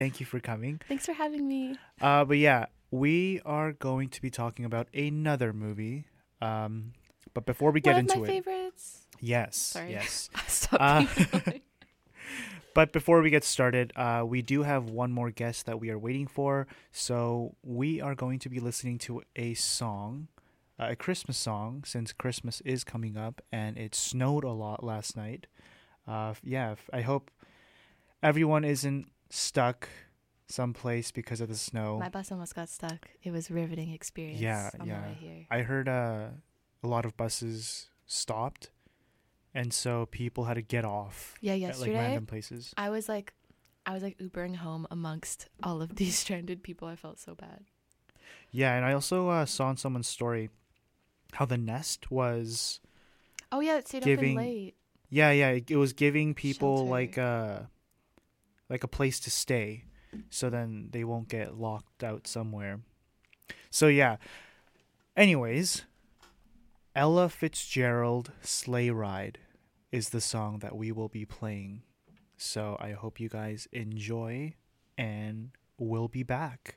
Thank you for coming. Thanks for having me. But yeah, we are going to be talking about another movie. But before we get One of into my it, favorites. yes, Sorry. yes. Stop Uh, being annoying. but before we get started, we do have one more guest that we are waiting for. So we are going to be listening to a song, a Christmas song, since Christmas is coming up and it snowed a lot last night. I hope everyone isn't stuck someplace because of the snow. My bus almost got stuck. It was a riveting experience Yeah, on yeah. the way here. I heard a lot of buses stopped, and so people had to get off Yeah, at like yesterday random places. I was like Ubering home amongst all of these stranded people. I felt so bad. Yeah, and I also saw on someone's story how the Nest was. Oh yeah, it stayed Giving- open late. Yeah, it was giving people Shelter. like a place to stay, so then they won't get locked out somewhere. So yeah. Anyways, Ella Fitzgerald "Sleigh Ride" is the song that we will be playing. So I hope you guys enjoy, and we'll be back.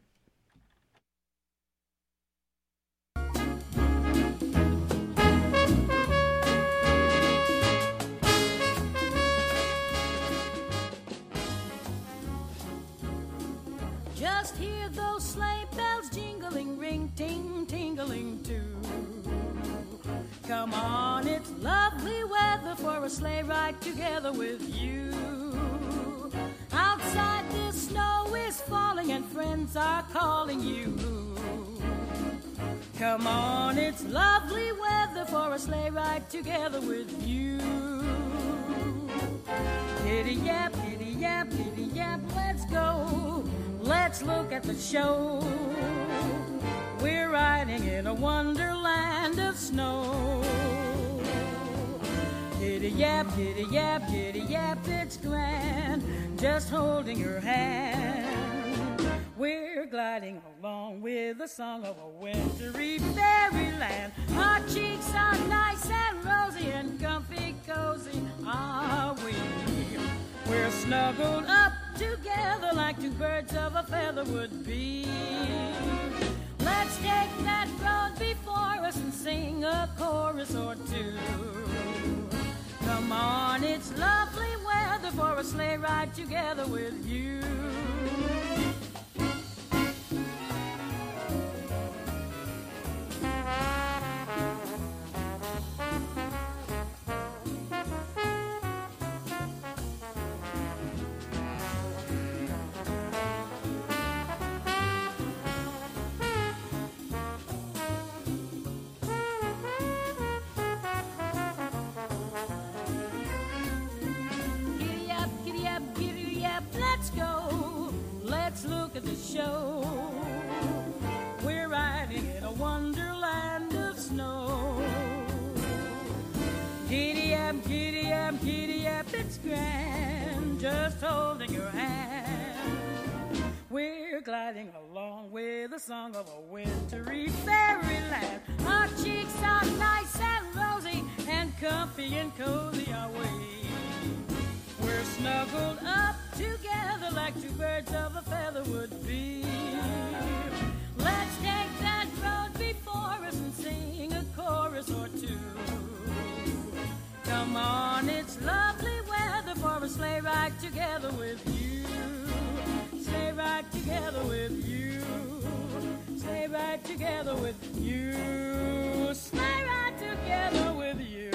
Just hear those sleigh bells jingling, ring, ting, tingling too. Come on, it's lovely weather for a sleigh ride together with you. Outside the snow is falling and friends are calling you. Come on, it's lovely weather for a sleigh ride together with you. Giddy yap, let's go. Let's look at the show. We're riding in a wonderland of snow. Giddy yap, it's grand. Just holding your hand. We're gliding along with the song of a wintry fairyland. Our cheeks are nice and rosy and comfy cozy are we. We're snuggled up together like two birds of a feather would be. Let's take that road before us and sing a chorus or two. Come on, it's lovely weather for a sleigh ride together with you. Giddy up, let's go. Let's look at the show. We're riding in a wonderland of snow. Giddy up, it's grand. Just holding your hand. We're gliding along with the song of a wintry fairyland. Our cheeks are nice and rosy and comfy and cozy are we. We're snuggled up together like two birds of a feather would be. Let's take that road before us and sing a chorus or two. Come on, it's lovely weather for a sleigh ride together with you. Sleigh ride together with you. Sleigh ride together with you. Sleigh ride together with you.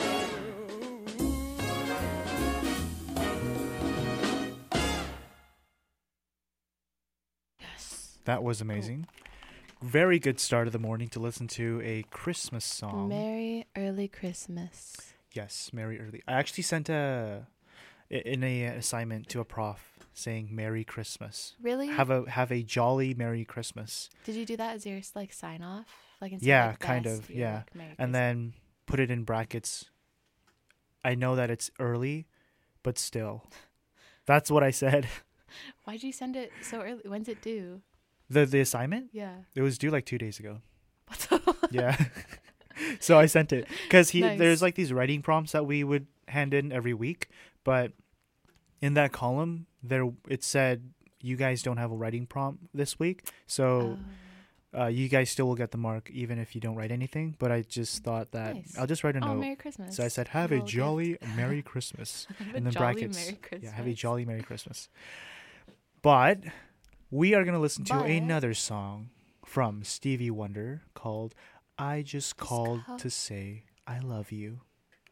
Yes. That was amazing. Very good start of the morning to listen to a Christmas song. Merry early Christmas. Yes, Merry Early. I actually sent a assignment to a prof saying Merry Christmas. Really? Have a jolly Merry Christmas. Did you do that as your like sign off? Like instead Yeah, like kind best, of, you're yeah. like, Merry And Christmas. then put it in brackets. I know that it's early, but still. That's what I said. Why'd you send it so early? When's it due? The assignment? Yeah. It was due like 2 days ago. What the Yeah. So I sent it because Nice. there's like these writing prompts that we would hand in every week, but in that column there it said you guys don't have a writing prompt this week, so you guys still will get the mark even if you don't write anything. But I just thought that Nice. I'll just write a Oh, note. Merry Christmas. So I said, "Have a Little jolly Merry Christmas," gift. and then Jolly brackets. Merry Christmas. Yeah, have a jolly Merry Christmas. But we are gonna listen to But- another song from Stevie Wonder called "I Just Called call- to Say I Love You."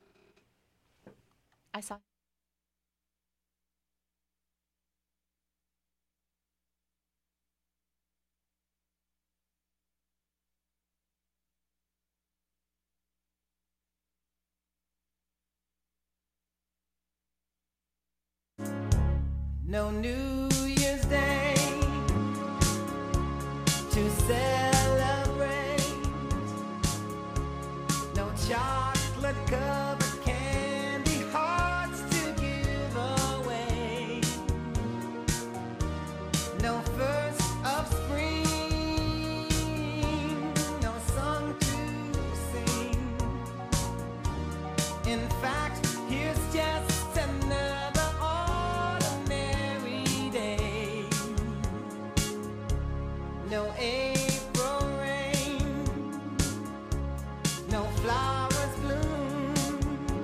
I saw. No New Year's Day to celebrate. No chocolate covered candy hearts to give away. No first of spring, no song to sing. In fact, here's just another ordinary day. No April rain, no flowers bloom,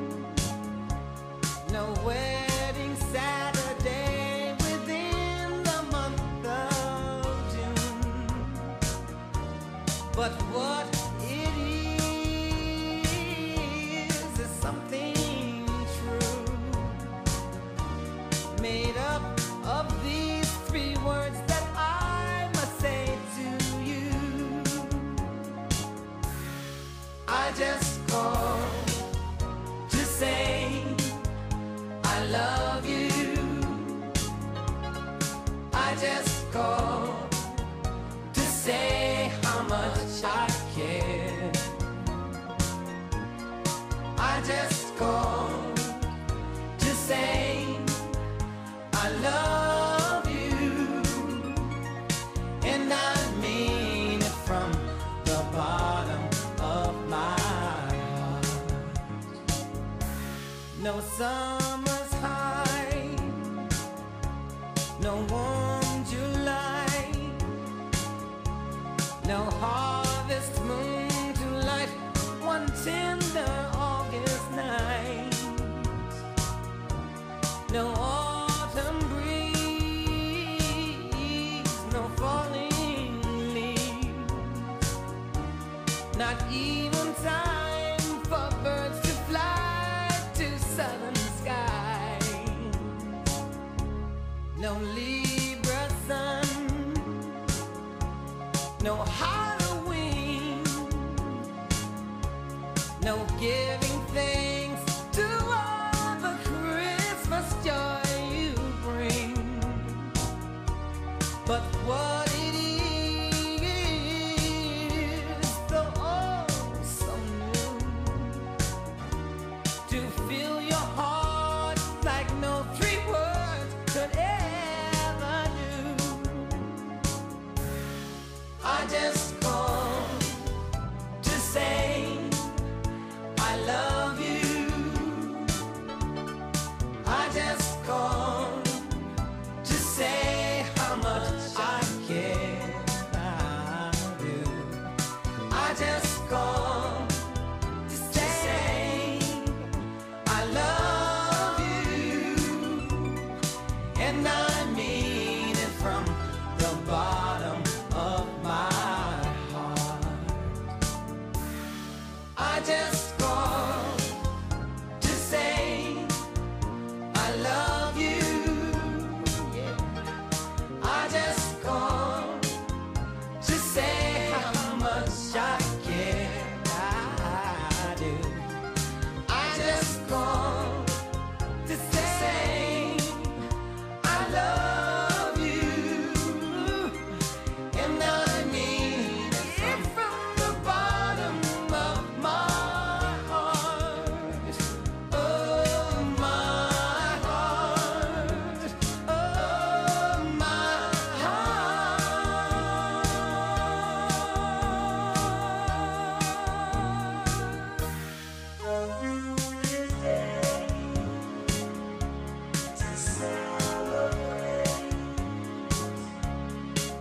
no wedding Saturday within the month of June. But what it is something true, made up of these three words that I must say to you. I just called to say I love you. I just called to say how much I care. I just called to say I love you, and I mean it from the bottom of my heart. No summer's high, no warm July, no harvest moon to light one tender August night. No autumn breeze, no falling leaves, not even time for birds to fly to southern skies. No Libra sun, no Halloween, no giving thanks to all the Christmas joy you bring. But what it is, so oh so new, to fill your heart like no three words could ever do. I just called to say I love you. I just called to say how much I care.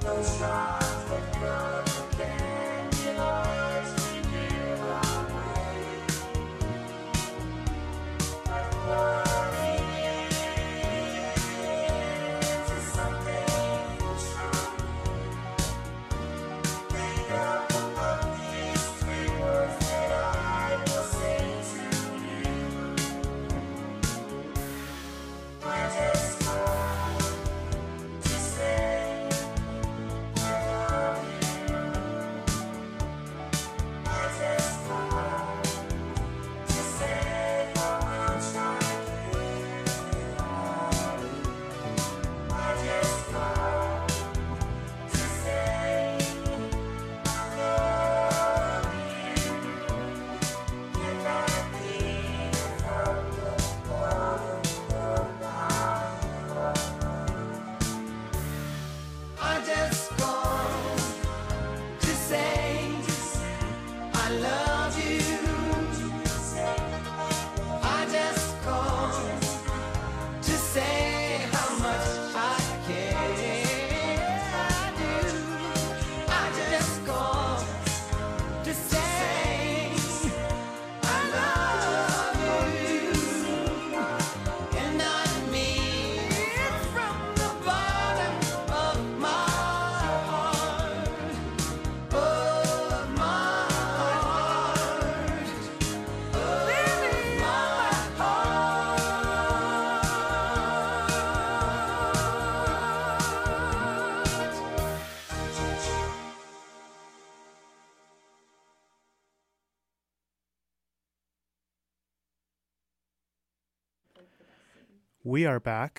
We are back,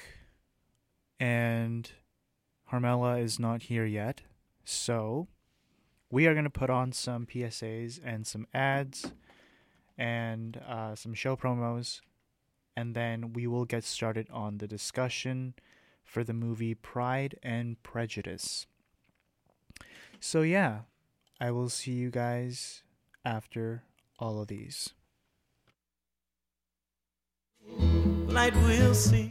and Harmela is not here yet, so we are going to put on some PSAs and some ads and some show promos, and then we will get started on the discussion for the movie Pride and Prejudice. So yeah, I will see you guys after all of these. Light we'll see.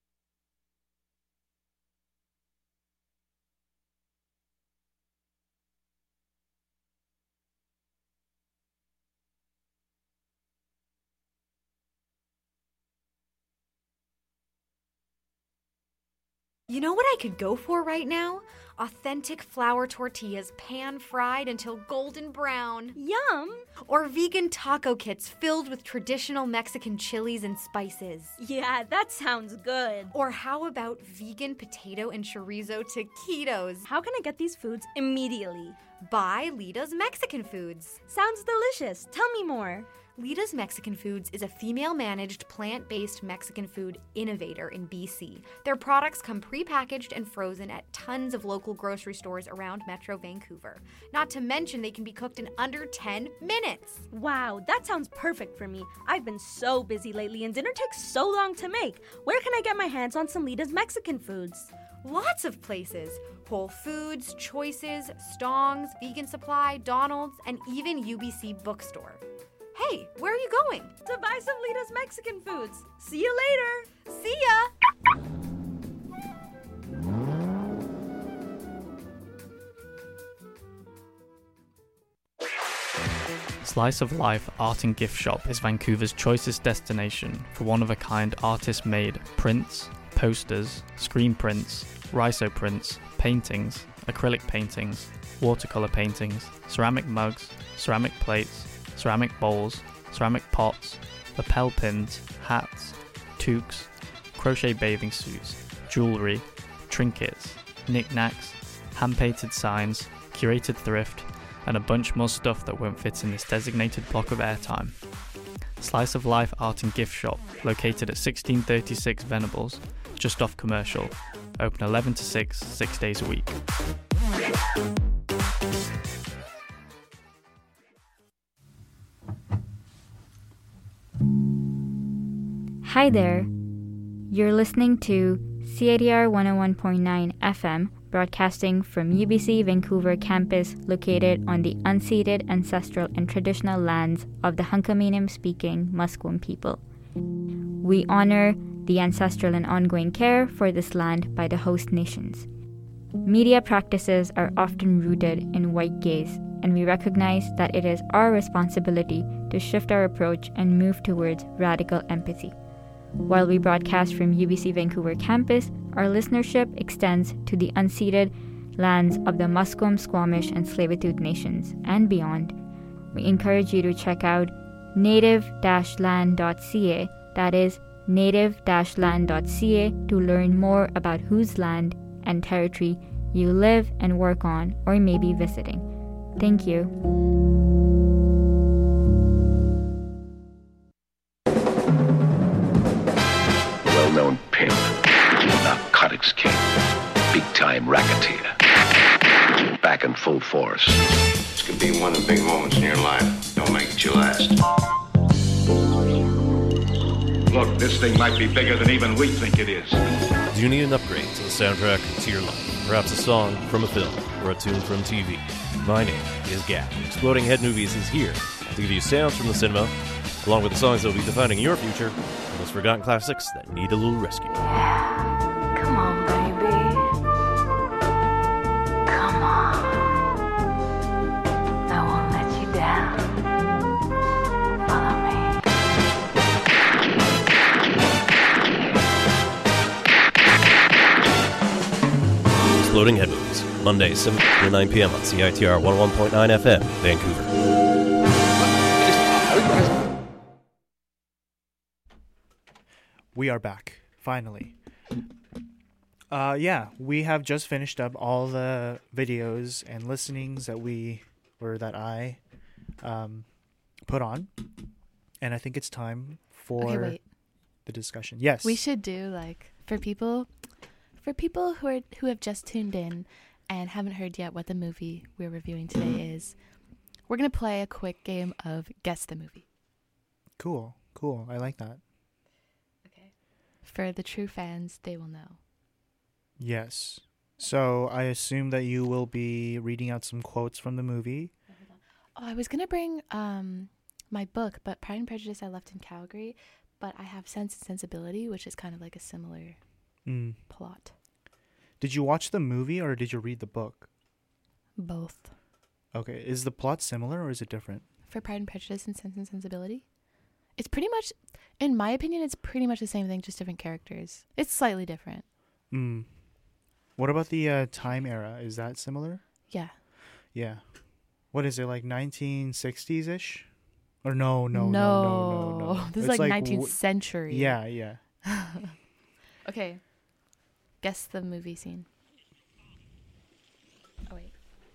You know what I could go for right now? Authentic flour tortillas pan-fried until golden brown. Yum! Or vegan taco kits filled with traditional Mexican chilies and spices. Yeah, that sounds good. Or how about vegan potato and chorizo taquitos? How can I get these foods immediately? Buy Lita's Mexican Foods. Sounds delicious. Tell me more. Lita's Mexican Foods is a female-managed, plant-based Mexican food innovator in BC. Their products come pre-packaged and frozen at tons of local grocery stores around Metro Vancouver. Not to mention they can be cooked in under 10 minutes. Wow, that sounds perfect for me. I've been so busy lately and dinner takes so long to make. Where can I get my hands on some Lita's Mexican Foods? Lots of places. Whole Foods, Choices, Stong's, Vegan Supply, Donald's, and even UBC Bookstore. Hey, where are you going? To buy some Lita's Mexican Foods. See you later. See ya! Slice of Life Art and Gift Shop is Vancouver's choicest destination for one-of-a-kind artist-made prints, posters, screen prints, rhizo prints, paintings, acrylic paintings, watercolor paintings, ceramic mugs, ceramic plates, ceramic bowls, ceramic pots, lapel pins, hats, toques, crochet bathing suits, jewellery, trinkets, knickknacks, hand-painted signs, curated thrift, and a bunch more stuff that won't fit in this designated block of airtime. Slice of Life Art and Gift Shop, located at 1636 Venables, just off Commercial, open 11 to 6 days a week. Hi there. You're listening to CITR 101.9 FM, broadcasting from UBC Vancouver campus located on the unceded ancestral and traditional lands of the Hunkaminam-speaking Musqueam people. We honor the ancestral and ongoing care for this land by the host nations. Media practices are often rooted in white gaze, and we recognize that it is our responsibility to shift our approach and move towards radical empathy. While we broadcast from UBC Vancouver campus, our listenership extends to the unceded lands of the Musqueam, Squamish, and Tsleil-Waututh nations and beyond. We encourage you to check out native-land.ca, that is native-land.ca, to learn more about whose land and territory you live and work on or may be visiting. Thank you. Well-known pimp, narcotics king, big-time racketeer, back in full force. This could be one of the big moments in your life. Don't make it your last. Look, this thing might be bigger than even we think it is. Do you need an upgrade to the soundtrack to your life? Perhaps a song from a film or a tune from TV? My name is Gap. Exploding Head Movies is here to give you sounds from the cinema, along with the songs that will be defining your future, and those forgotten classics that need a little rescue. Come on, baby. Come on. I won't let you down. Follow me. Exploding Head Movies, Monday, 7 to 9 p.m. on CITR 101.9 FM, Vancouver. We are back, finally. We have just finished up all the videos and listenings that I put on. And I think it's time for the discussion. Yes. We should do for people who have just tuned in and haven't heard yet what the movie we're reviewing today is. We're going to play a quick game of Guess the Movie. Cool. I like that. Okay. For the true fans, they will know. Yes. So I assume that you will be reading out some quotes from the movie. Oh, I was going to bring my book, but Pride and Prejudice I left in Calgary, but I have Sense and Sensibility, which is kind of like a similar plot. Did you watch the movie or did you read the book? Both. Okay. Is the plot similar or is it different? For Pride and Prejudice and Sense and Sensibility? It's pretty much, in my opinion, it's pretty much the same thing, just different characters. It's slightly different. What about the time era? Is that similar? Yeah. Yeah. What is it, like 1960s-ish? Or no. This is like 19th century. Yeah. Okay. Guess the movie scene. Oh, wait.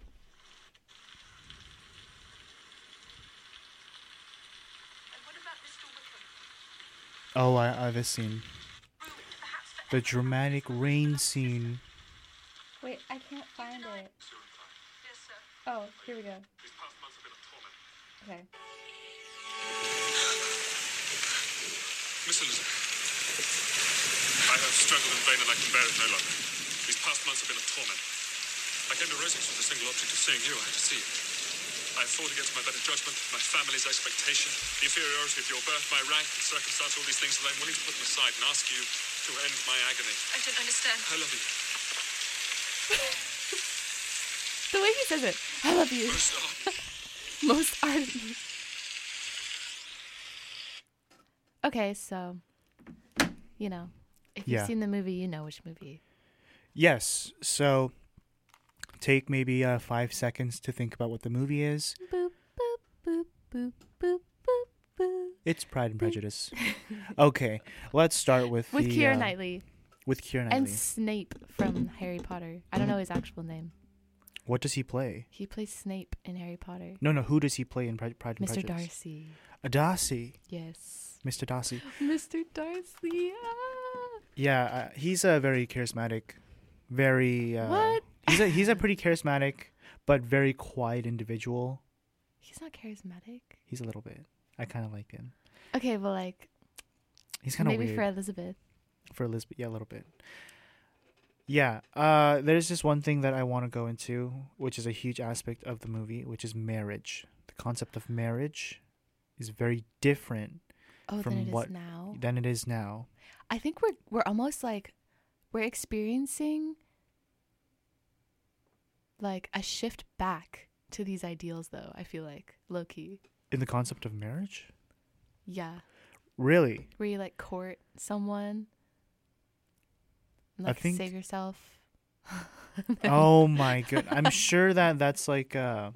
Oh, this scene. The dramatic rain scene. Wait, I can't find it. Oh, here we go. Okay. Miss Elizabeth, I have struggled in vain and I can bear it no longer. These past months have been a torment. I came to Rosings with the single object of seeing you. I had to see you. I have fought against my better judgment, my family's expectation, the inferiority of your birth, my rank and circumstance, all these things, that I'm willing to put them aside and ask you to end my agony. I don't understand. I love you. The way he says it. I love you. Most ardently. Okay, so, if you've seen the movie, you know which movie. Yes, so take maybe 5 seconds to think about what the movie is. Boop, boop, boop, boop, boop, boop, boop. It's Pride and Prejudice. Okay, let's start with Keira Knightley. With Keira Knightley. And Snape from Harry Potter. I don't know his actual name. What does he play? He plays Snape in Harry Potter. No, who does he play in Pride and Prejudice? Mr. Darcy. Darcy? Yes. Mr. Darcy. Mr. Darcy. Yeah, he's a very charismatic, very... what? He's a pretty charismatic, but very quiet individual. He's not charismatic. He's a little bit. I kind of like him. Okay, well, he's kind of weird. Maybe for Elizabeth. For Elizabeth, yeah, a little bit. Yeah, there's just one thing that I want to go into, which is a huge aspect of the movie, which is marriage. The concept of marriage is very different than it is now. I think we're almost we're experiencing like a shift back to these ideals, though. I feel like low key. In the concept of marriage? Yeah. Really? Where you like court someone, and, I like think- save yourself. Oh my god! I'm sure that that's like an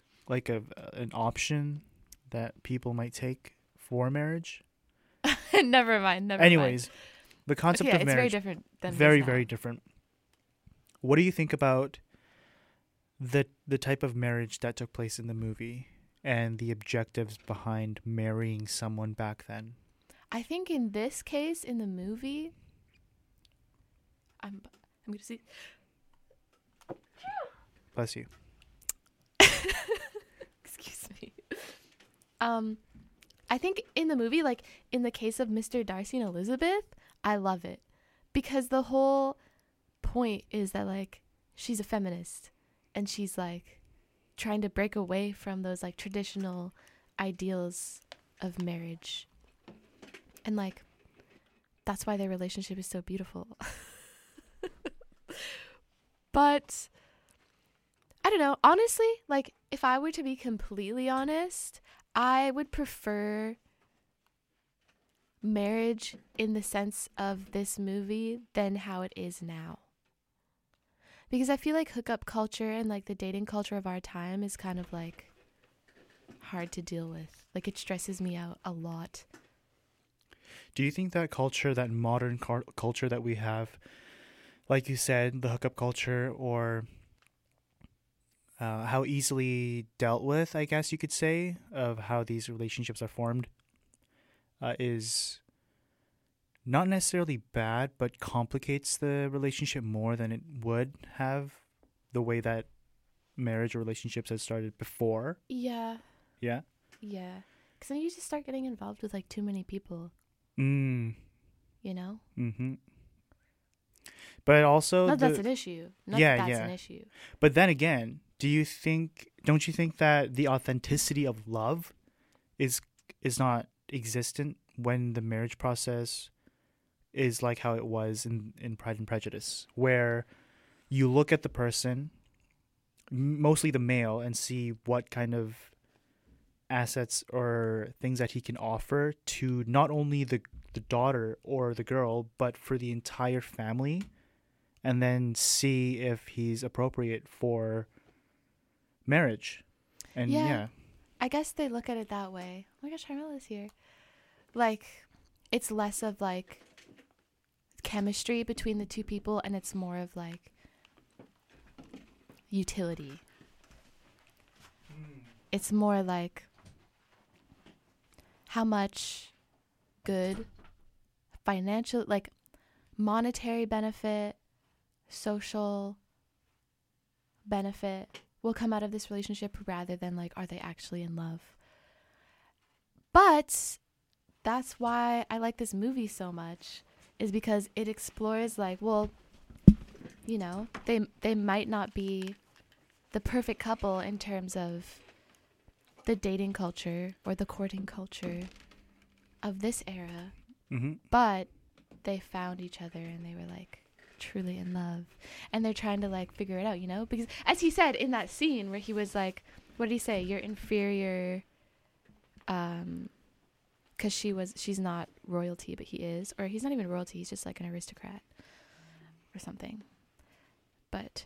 option that people might take for marriage. Never mind. Anyways, the concept Yeah, of it's very marriage different than very this now. very different. What do you think about the type of marriage that took place in the movie and the objectives behind marrying someone back then? I think in this case, in the movie, I'm gonna see. Bless you. Excuse me. I think in the movie, like in the case of Mr. Darcy and Elizabeth, I love it because the whole point is that like she's a feminist and she's like trying to break away from those like traditional ideals of marriage. And like that's why their relationship is so beautiful. But I don't know. Honestly, like if I were to be completely honest, I would prefer marriage in the sense of this movie than how it is now. Because I feel like hookup culture and like the dating culture of our time is kind of like hard to deal with. Like it stresses me out a lot. Do you think that culture, that modern culture that we have, like you said, the hookup culture, or how easily dealt with, I guess you could say, of how these relationships are formed, is not necessarily bad, but complicates the relationship more than it would have the way that marriage or relationships had started before? Yeah. Yeah? Yeah. Because then you just start getting involved with like too many people. You know? Mm-hmm. But also Not that's an issue. Not yeah, that's an issue. But then again, don't you think that the authenticity of love is not existent when the marriage process is like how it was in Pride and Prejudice, where you look at the person, mostly the male, and see what kind of assets or things that he can offer to not only the daughter or the girl, but for the entire family, and then see if he's appropriate for marriage. And yeah. I guess they look at it that way. Oh my gosh, Carmela's here. Like, it's less of like chemistry between the two people, and it's more of like utility. It's more like how much good financial, like monetary benefit, social benefit will come out of this relationship rather than like, are they actually in love? But that's why I like this movie so much, is because it explores like, well, you know, they might not be the perfect couple in terms of the dating culture or the courting culture of this era, but they found each other and they were like truly in love, and they're trying to like figure it out, you know, because as he said in that scene where he was like, what did he say? You're inferior, because she's not royalty, but he is, or he's not even royalty, he's just like an aristocrat or something. But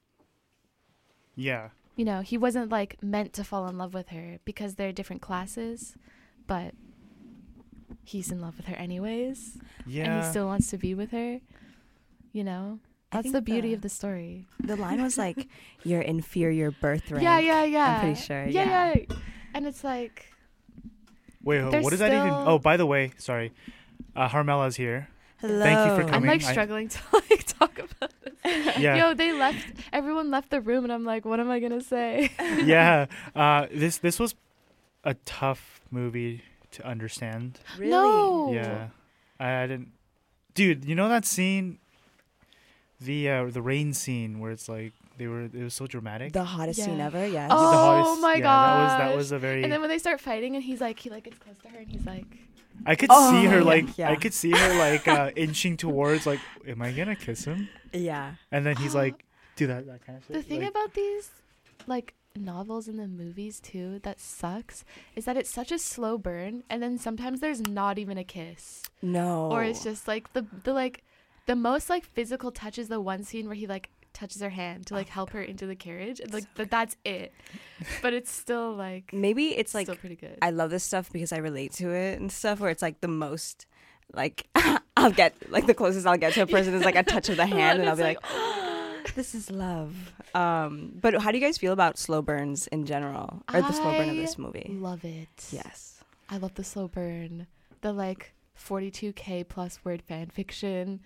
yeah, you know, he wasn't like meant to fall in love with her because they're different classes, but he's in love with her anyways. Yeah. And he still wants to be with her. You know, that's the beauty of the story. The line was like, your inferior birth rank. Yeah. I'm pretty sure. Yeah. And it's like, wait, what does that even? Oh, by the way, sorry, Harmela's here. Hello. Thank you for coming. I'm like struggling to like talk about this. Yeah. Yo, everyone left the room, and I'm like, what am I gonna say? Yeah. This was a tough movie to understand. Really? No. Yeah. I didn't. Dude, you know that scene? The rain scene where it's like it was so dramatic. The hottest scene ever, yes. Oh my god. That was a very. And then when they start fighting, and he like gets close to her, and he's like, I could see her I could see her like inching towards like, am I gonna kiss him? Yeah. And then he's like, do that kind of shit. The thing Like, about these, like, novels and the movies too that sucks is that it's such a slow burn, and then sometimes there's not even a kiss. No. Or it's just like the most like physical touch is the one scene where he like touches her hand to like help her into the carriage, and like that's it. But it's still like maybe it's like still pretty good. I love this stuff because I relate to it and stuff where it's like the most like I'll get like the closest I'll get to a person is like a touch of the hand, and I'll be like this is love. But how do you guys feel about slow burns in general, or the slow burn of this movie? Love it. Yes. I love the slow burn. The like 42K plus word fan fiction.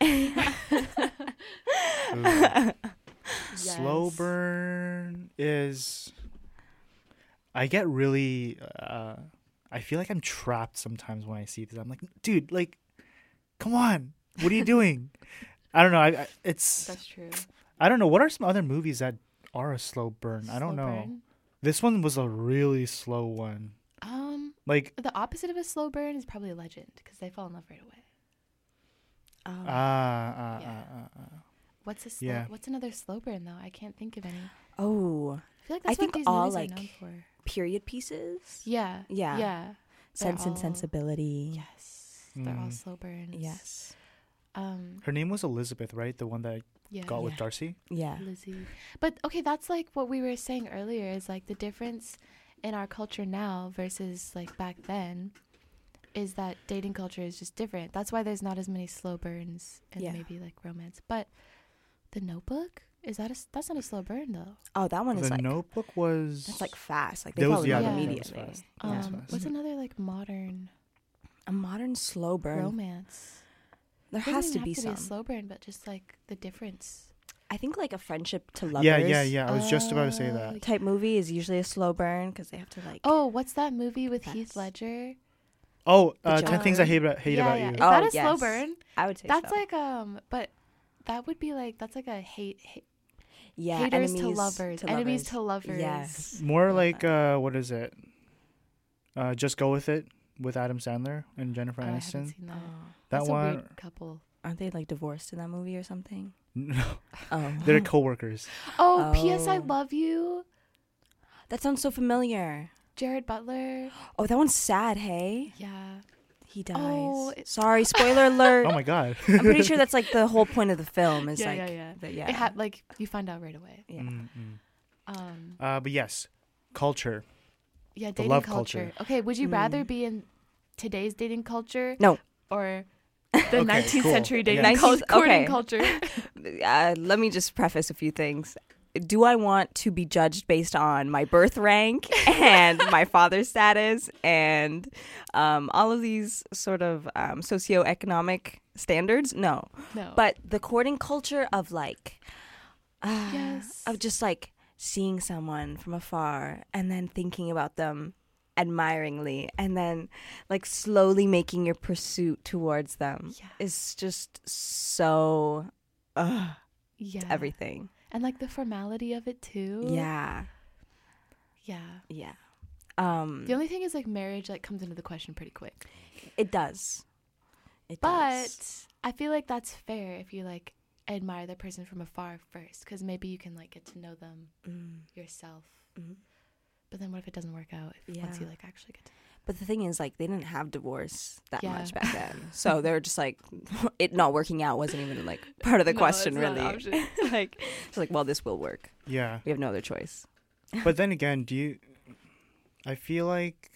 Slow burn is. I get really. I feel like I'm trapped sometimes when I see this. I'm like, dude, like, come on, what are you doing? I don't know. That's true. I don't know. What are some other movies that are a slow burn? I don't know. Burn? This one was a really slow one. Like the opposite of a slow burn is probably a legend because they fall in love right away. What's another slow burn though? I can't think of any. Oh, I feel like that's what these all movies like are known for. Period pieces. Yeah. Sense and Sensibility. Yes, they're all slow burns. Yes. Her name was Elizabeth, right? The one that got with Darcy. Yeah. Lizzie. But okay, that's like what we were saying earlier is like the difference in our culture now versus like back then is that dating culture is just different. That's why there's not as many slow burns and maybe like romance. But The Notebook, that's not a slow burn though. Oh, that one is like The Notebook was that's like fast. Like they fall in love immediately. What's another like modern slow burn romance? There Doesn't has even to be have some. a slow burn, but just like the difference. I think like a friendship to lovers. Yeah. I was just about to say that. Type movie is usually a slow burn because they have to like. Oh, what's that movie with Heath Ledger? Oh, 10 Things I Hate About You. Is that a slow burn? I would say that's so. like but that would be like that's like a hate. Yeah, haters to lovers, enemies to lovers. Yes, more like what is it? Just Go With It with Adam Sandler and Jennifer Aniston. I haven't seen that. That that's one. A weird couple. Aren't they like divorced in that movie or something? No. Oh. They're coworkers. Oh, P.S. I Love You. That sounds so familiar. Jared Butler. Oh, that one's sad, hey? Yeah. He dies. Oh, sorry, spoiler alert. Oh my god. I'm pretty sure that's like the whole point of the film is yeah. It had like you find out right away. Yeah. But yes, culture. Yeah, the dating love culture. Okay, would you rather be in today's dating culture? No. Or the 19th century dating courting culture? Let me just preface a few things. Do I want to be judged based on my birth rank and my father's status and all of these sort of socioeconomic standards? No. But the courting culture of like, of just like seeing someone from afar and then thinking about them admiringly and then like slowly making your pursuit towards them is just so everything. And like the formality of it too. Yeah. The only thing is like marriage like comes into the question pretty quick. It does. But I feel like that's fair if you like admire the person from afar first, because maybe you can like get to know them yourself. But then what if it doesn't work out once you like actually get to But the thing is, like, they didn't have divorce that much back then. So they were just like, it not working out wasn't even like part of the question, really. Like, it's like, well, this will work. Yeah. We have no other choice. But then again, I feel like,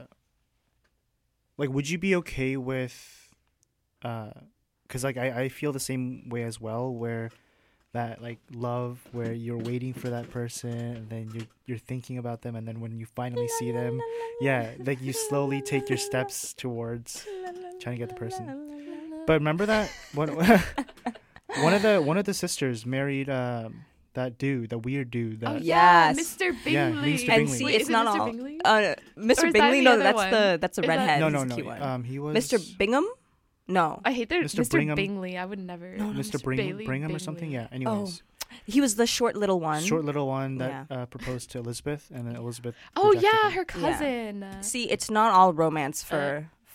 would you be okay with, because like I feel the same way as well, where that like love where you're waiting for that person and then you're thinking about them, and then when you finally see them, like you slowly take your steps towards trying to get the person. But remember that one of the sisters married that dude, the weird dude. That, Mr. Bingley. Yeah, Mr. Bingley. And see, it's not Mr. all. Bingley? Mr. Bingley, no, that's a Is redhead. No. He's the cute one. He was Mr. Bingham. No, I hate that Mr. Mr. Bingley. I would never. Mr. Brigham or something. Yeah. Anyways. He was the short little one. That proposed to Elizabeth, and then Elizabeth. Oh rejected yeah, him. her cousin. See, it's not all romance for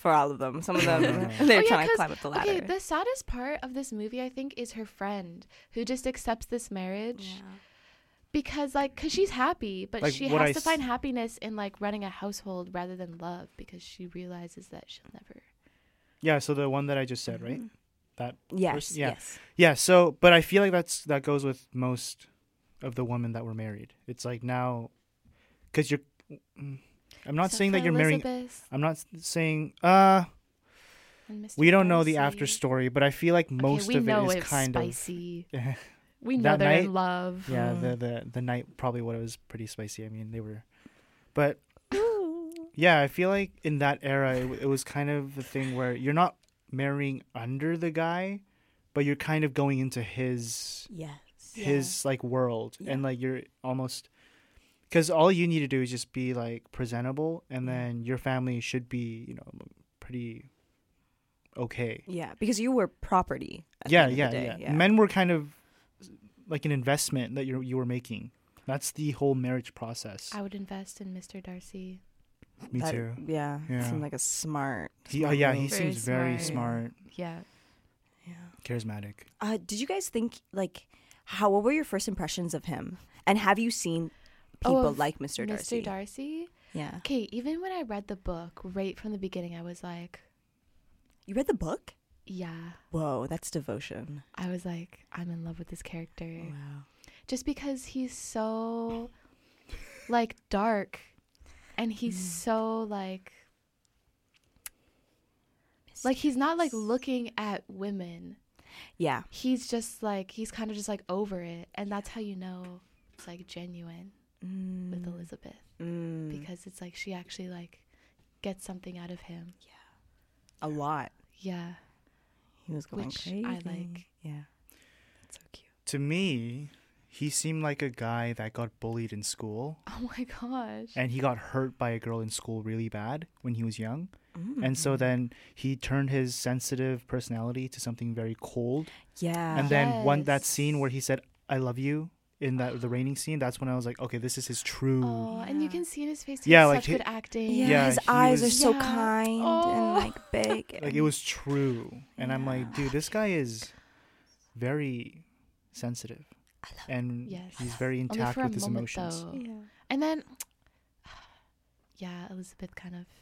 for all of them. Some of them, they're Oh, yeah, trying to 'cause- climb up the ladder. Okay, the saddest part of this movie, I think, is her friend who just accepts this marriage because she's happy, but Like, she what I has to s- find happiness in like running a household rather than love because she realizes that she'll never. Yeah, so the one that I just said, right? That Yes, person? Yeah. yes. Yeah, so but I feel like that goes with most of the women that were married. It's like now cuz you're I'm not Except saying that for you're marrying Elizabeth I'm not saying and Mr. we don't know the after Darcy. story, but I feel like most we of know it is it's kind spicy. of We know that they're night, in love. Yeah, the night probably what it was pretty spicy. I mean, they were but yeah, I feel like in that era it was kind of the thing where you're not marrying under the guy, but you're kind of going into his like world and like you're almost because all you need to do is just be like presentable and then your family should be, you know, pretty okay. Yeah, because you were property. At the Yeah, end of the day. yeah. Men were kind of like an investment that you were making. That's the whole marriage process. I would invest in Mr. Darcy. Me too. Yeah, seemed like a smart. He smart he move. seems very smart. Yeah. Charismatic. Did you guys think what were your first impressions of him? And have you seen people of like Mr. Darcy? Mr. Darcy? Yeah. Okay, even when I read the book right from the beginning, I was like, You read the book? yeah. Whoa, that's devotion. I was like, I'm in love with this character. Wow. Just because he's so like dark and he's so like he's not like looking at women. Yeah. He's just like he's kind of just like over it, and that's how you know it's like genuine with Elizabeth because it's like she actually like gets something out of him. A lot. Yeah. He was going Which crazy. I like. Yeah. That's so cute. To me, he seemed like a guy that got bullied in school. Oh my gosh. And he got hurt by a girl in school really bad when he was young. And so then he turned his sensitive personality to something very cold. Yeah. And then that scene where he said, I love you in the raining scene, that's when I was like, okay, this is his true. Oh, and you can see in his face. Yeah, Yeah, like such good acting. Yeah, his he eyes was- are so Yeah. kind and like big. Like it was true. And I'm like, dude, this guy is very sensitive. And Yes. he's very Only intact for a with his moment, emotions. though. And then, yeah, Elizabeth kind of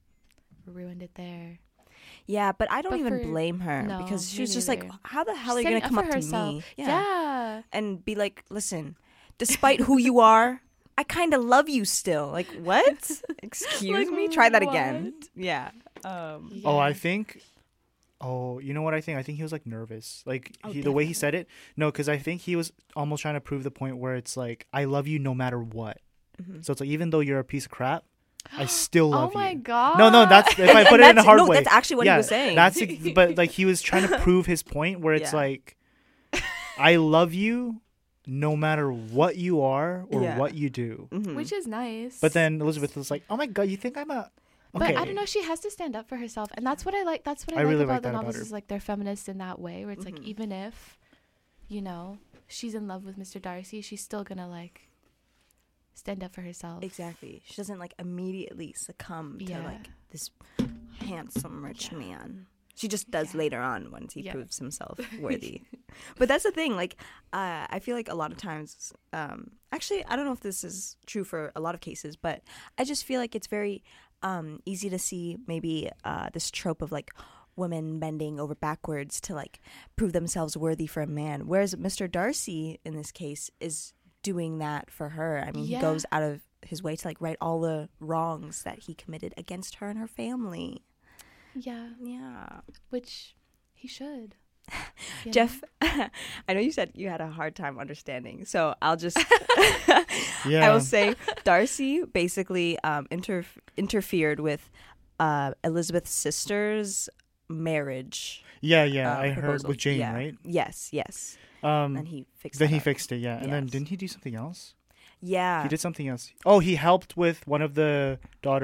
ruined it there. Yeah, but I don't But even for- blame her no, because she me was just like, neither. how the hell She's are you going standing to come for up to me? herself. Yeah. And be like, listen, despite who you are, I kind of love you still. Like, what? Excuse Like, me? Try that again. what? Yeah. Oh, I think. Oh, you know what I think? I think he was like nervous. Like the way he said it. No, because I think he was almost trying to prove the point where it's like, I love you no matter what. So it's like, even though you're a piece of crap, I still love you. Oh my god. No, that's if I put it in a hard way. that's actually what he was saying. But like he was trying to prove his point where it's Yeah. like, I love you no matter what you are or Yeah. what you do. Which is nice. But then Elizabeth was like, oh my god, you think I'm a... But Okay. I don't know. She has to stand up for herself, and that's what I like. That's what I, I like really about like the that about novels her. is like they're feminist in that way, where it's like even if, you know, she's in love with Mr. Darcy, she's still gonna like stand up for herself. Exactly. She doesn't like immediately succumb to Yeah. like this handsome rich man. She just does later on once he Yeah. proves himself worthy. But that's the thing. Like, I feel like a lot of times, actually, I don't know if this is true for a lot of cases, but I just feel like it's very easy to see maybe this trope of like women bending over backwards to like prove themselves worthy for a man. Whereas Mr. Darcy in this case is doing that for her. I mean, he Yeah. goes out of his way to like right all the wrongs that he committed against her and her family. Yeah. Yeah. Which he should. You Jeff, know? I know you said you had a hard time understanding, so I'll just Yeah. I will say Darcy basically interfered with Elizabeth's sister's marriage. Yeah, I heard proposal. with Jane, Yeah. right? Yes. And he fixed Then that he up. fixed it, yeah. And then Yes. didn't he do something else? Yeah. He did something else. Oh, he helped with one of the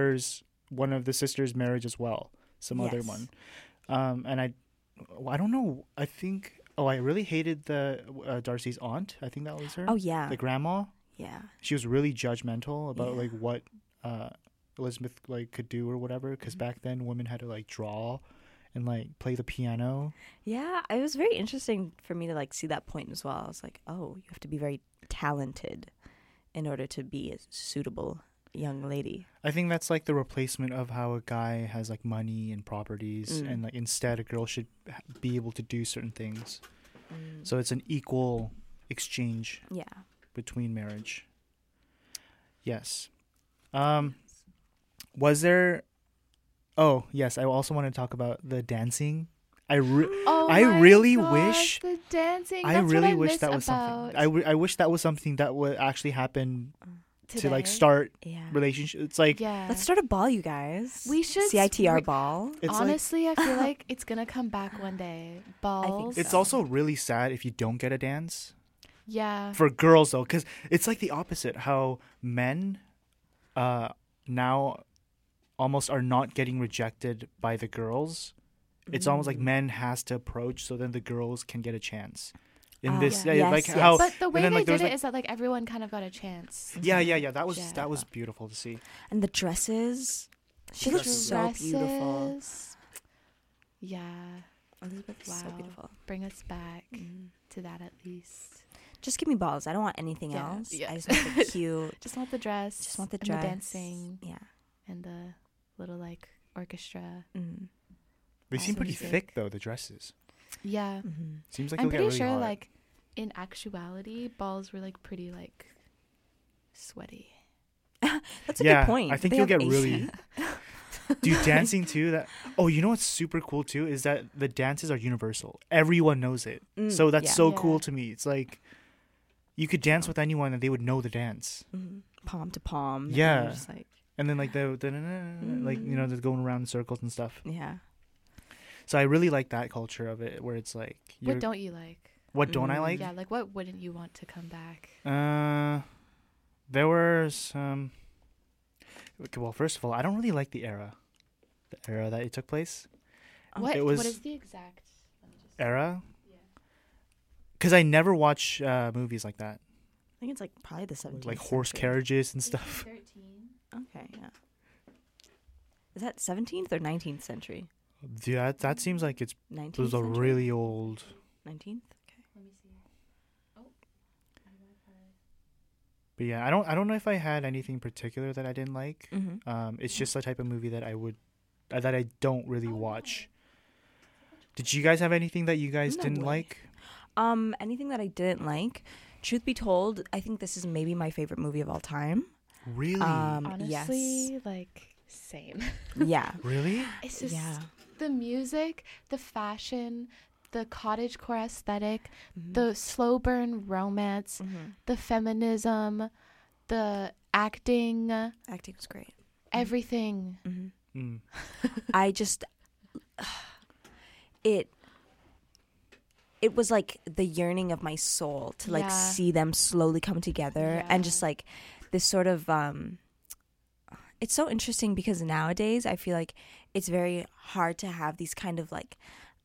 sisters' marriage as well. Some other Yes. one. And I don't know. I think. Oh, I really hated the Darcy's aunt. I think that was her. Oh, yeah. The grandma. Yeah. She was really judgmental about like what Elizabeth like could do or whatever, because back then women had to like draw and like play the piano. Yeah, it was very interesting for me to like see that point as well. I was like, oh, you have to be very talented in order to be a suitable young lady. I think that's like the replacement of how a guy has like money and properties, and like instead a girl should be able to do certain things. So it's an equal exchange between marriage. Yes. Was there... Oh, yes, I also want to talk about the dancing. I really wish... the dancing. I That's really what wish miss that was about. something... I wish that was something that would actually happen Today? to like start relationship. It's like... Let's start a ball, you guys. We should CITR ball. It's honestly, I feel like it's gonna come back one day. Balls. It's also really sad if you don't get a dance. Yeah. For girls though, because it's like the opposite. How men now almost are not getting rejected by the girls. It's almost like men has to approach so then the girls can get a chance. In this, how. But the way then, they like, did it is that like everyone kind of got a chance. Yeah. That was beautiful to see. And the dresses, she looks so beautiful. Yeah. Elizabeth is so beautiful. Bring us back to that at least. Just give me balls. I don't want anything else. Yeah. I just want the cute. Just want the dress. Just want the and dress. the dancing. Yeah. And the little like orchestra. They seem pretty thick though, the dresses. Yeah. Seems like I'm you'll get pretty really sure hot. like in actuality balls were like pretty like sweaty. That's a good point. I think you'll get really... Dude, dancing too. You know what's super cool too is that the dances are universal. Everyone knows it. So that's so cool to me. It's like you could dance with anyone and they would know the dance. Palm to palm. Yeah. And just like... And then like like they're going around in circles and stuff. Yeah. So I really like that culture of it, where it's like... What don't you like? What don't I like? Yeah, like what wouldn't you want to come back? There were some... Well, first of all, I don't really like the era that it took place. What is the exact era? Yeah. Because I never watch movies like that. I think it's like probably the 17th like horse carriages and stuff. 13. Okay, yeah. Is that 17th or 19th century? Yeah, that seems like it was a really old... 19th? Okay. Let me see. Oh. But yeah, I don't know if I had anything particular that I didn't like. It's just the type of movie that I don't really watch. Did you guys have anything that you guys didn't like? Anything that I didn't like? Truth be told, I think this is maybe my favorite movie of all time. Really? Honestly, like same. Yeah. Really? It's just the music, the fashion, the cottagecore aesthetic, the slow burn romance, the feminism, the acting. Acting was great. Everything. I just... It was like the yearning of my soul to like see them slowly come together and just like this sort of... It's so interesting because nowadays I feel like it's very hard to have these kind of like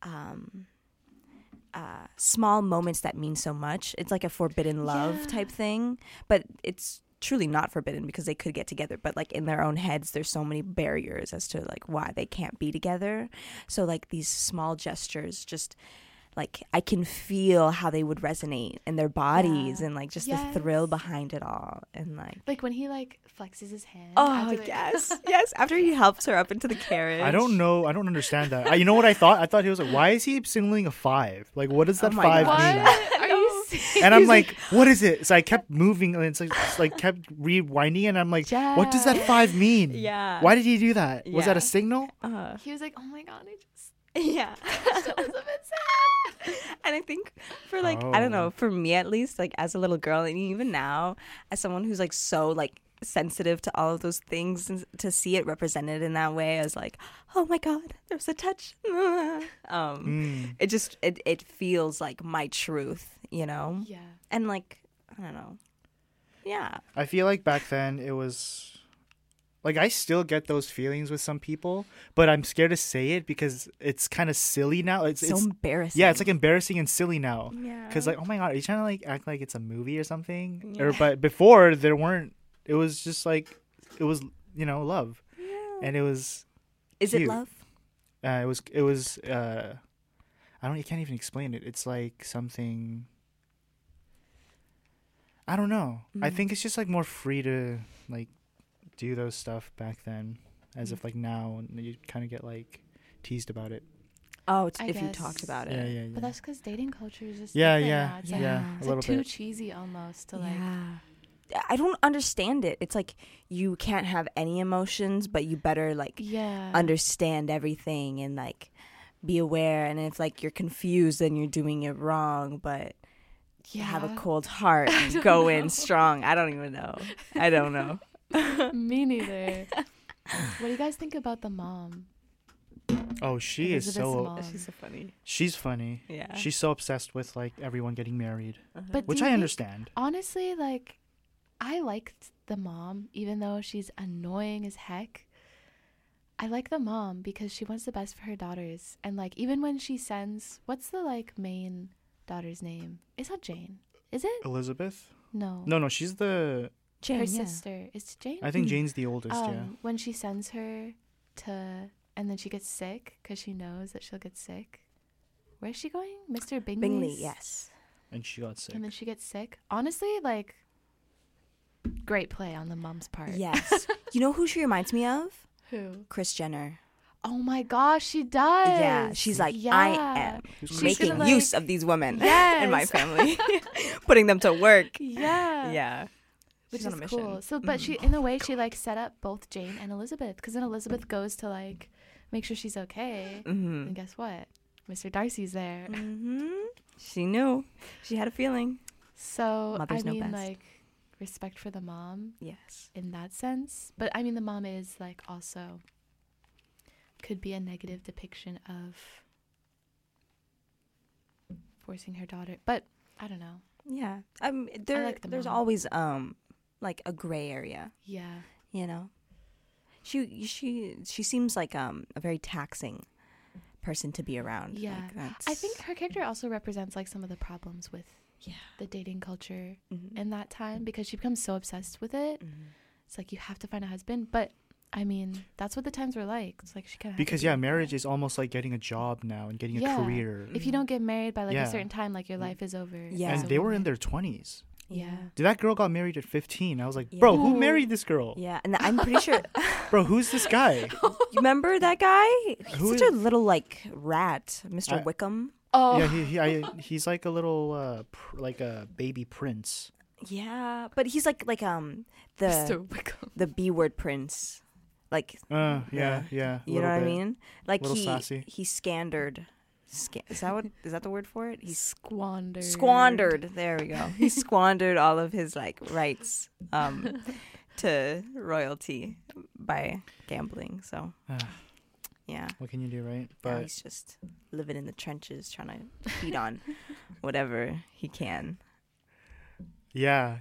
small moments that mean so much. It's like a forbidden love type thing, but it's truly not forbidden because they could get together, but like in their own heads there's so many barriers as to like why they can't be together. So like these small gestures, just like I can feel how they would resonate in their bodies and like just the thrill behind it all. And like when he like flexes his hand. Oh yes. After he helps her up into the carriage. I don't know. I don't understand that. You know what I thought? I thought he was like, why is he signaling a 5? Like, what does that 5 mean? Are you serious? And I'm like, what is it? So I kept moving and it's like kept rewinding and I'm like, what does that 5 mean? Yeah. Why did he do that? Was that a signal? He was like, oh my god, I just Elizabeth's hand. And I think for like I don't know, for me at least, like as a little girl and even now as someone who's like so like sensitive to all of those things, and to see it represented in that way, I was like, oh my god, there's a touch. It just it feels like my truth, you know? Yeah. And like I don't know. Yeah. I feel like back then it was like I still get those feelings with some people, but I'm scared to say it because it's kind of silly now. It's embarrassing. Yeah, it's like embarrassing and silly now. Yeah. Because like, oh my god, are you trying to like act like it's a movie or something? Yeah. But before there weren't. It was just like it was, love. and it was. Is cute. it love? It was. I don't. You can't even explain it. It's like something. I don't know. I think it's just like more free to like do those stuff back then, as if like now you kind of get like teased about it. Oh, it's I if you guess. talked about it. Yeah. But that's because dating culture is just Yeah, different yeah, now. It's yeah, like, a it's little like too bit. cheesy almost to like. Yeah. I don't understand it. It's like you can't have any emotions, but you better like Yeah. understand everything and like be aware. And if like you're confused, then you're doing it wrong. But have a Yeah. cold heart and go in strong. I don't even know. I don't know. Me neither. What do you guys think about the mom? Oh, she is Elizabeth's so. mom. She's so funny. She's funny. Yeah. She's so obsessed with like everyone getting married, But which do you I think- understand. Honestly, like, I liked the mom, even though she's annoying as heck. I like the mom because she wants the best for her daughters. And, like, even when she sends, what's the, like, main daughter's name? It's not Jane. Is it? Elizabeth? No. No, she's the. Jane, Her yeah. sister. Is Jane? I think Jane's the oldest. When she sends her to, and then she gets sick because she knows that she'll get sick. Where's she going? Mr. Bingley's? Bingley, yes. And she got sick. And then she gets sick. Honestly, like, great play on the mom's part. Yes. You know who she reminds me of? Who? Kris Jenner. Oh my gosh, she does. Yeah, she's like, I am She's making gonna, like- use of these women Yes. in my family, putting them to work. Yeah. Yeah. Which She's is on a mission. cool. So, but she, in a way, she like set up both Jane and Elizabeth, because then Elizabeth goes to like make sure she's okay, Mhm. and guess what? Mr. Darcy's there. Mm-hmm. She knew. She had a feeling. So Mothers I know mean, best. like, respect for the mom. Yes. In that sense, but I mean, the mom is like also could be a negative depiction of forcing her daughter, but I don't know. Yeah. like the there's mom. always like a gray area. Yeah. You know. She seems like a very taxing person to be around. Yeah. Like, that's, I think her character also represents like some of the problems with Yeah. the dating culture Mhm. in that time, because she becomes so obsessed with it. Mhm. It's like you have to find a husband, but I mean, that's what the times were like. It's like she kind of Because yeah, marriage is almost like getting a job now and getting a career. If you don't get married by like Yeah. a certain time, like your life is over. Yeah. And as a they were in woman. their 20s. Yeah. Dude, that girl got married at 15. I was like, Yeah. bro, who Ooh. married this girl? Yeah, and I'm pretty sure. Bro, who's this guy? You remember that guy? He's Who such is- a little like rat, Mr. Wickham. Oh. Yeah, he's like a little like a baby prince. Yeah, but he's like Mr. Wickham. the B word prince, like Yeah. You know little what I bit. mean? Like Little sassy. he scandered. Is that the word for it? He's Squandered. squandered. There we go. He squandered all of his like rights to royalty by gambling. So yeah. What can you do, right? Now But he's just living in the trenches, trying to feed on whatever he can. yeah.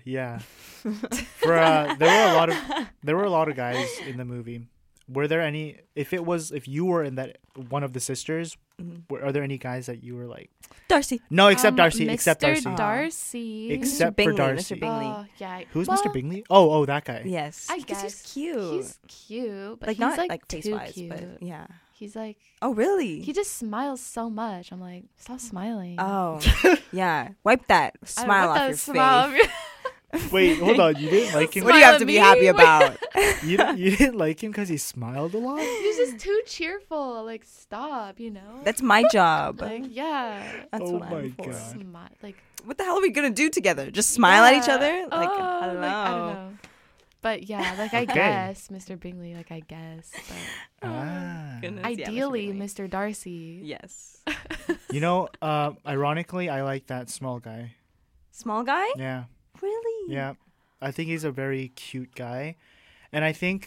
For there were a lot of guys in the movie. Were there any? If you were in that one of the sisters, are there any guys that you were like Darcy? No, except Darcy. Mr. Except Darcy. Darcy. Except Bingley, for Darcy. Mr. Bingley. Oh, yeah. Who's Well, Mr. Bingley? Oh, that guy. Yes, I because guess he's cute. He's cute, but like he's not like like face too wise, cute. but yeah. He's like, Oh really? he just smiles so much. I'm like, stop smiling. Oh yeah. Wipe that I don't smile want off that your smile face. Wait, hold on. You didn't like him? What do you have Smile to at be me? happy about? You didn't like him because he smiled a lot? He's just too cheerful. Like, stop, you know? That's my job. like, yeah. That's Oh what my I'm for. God. Like, What the hell are we gonna do together? Just smile at each yeah. other? Like Oh, I don't know. I don't know. But yeah, like I Okay. guess Mr. Bingley, like I guess. But Goodness, yeah, ideally, Bingley. Mr. Darcy. Yes. You know, ironically, I like that small guy. Small guy? Yeah. Really? Yeah. I think he's a very cute guy. And I think